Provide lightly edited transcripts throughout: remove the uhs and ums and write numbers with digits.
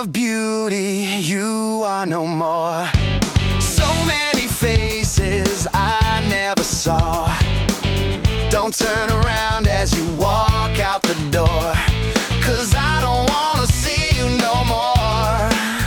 of beauty, you are no more. So many faces I never saw. Don't turn around as you walk out the door, 'cause I don't wanna see you no more.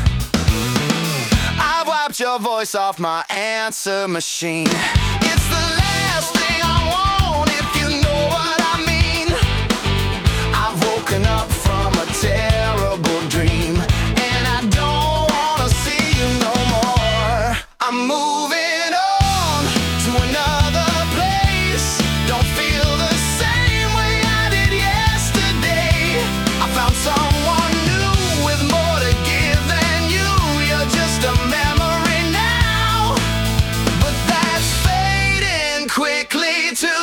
I've wiped your voice off my answer machine. It's the last thing I want, if you know what I mean. I've woken up from a terrible dream, and I don't wanna see you no more. I'm moving on to another place. Don't feel the same way I did yesterday. I found someone new with more to give than you. You're just a memory now, but that's fading quickly too.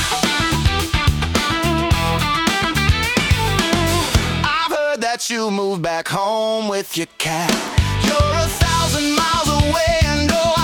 I've heard that you moved back home with your cat. You're 1,000 miles away, and oh,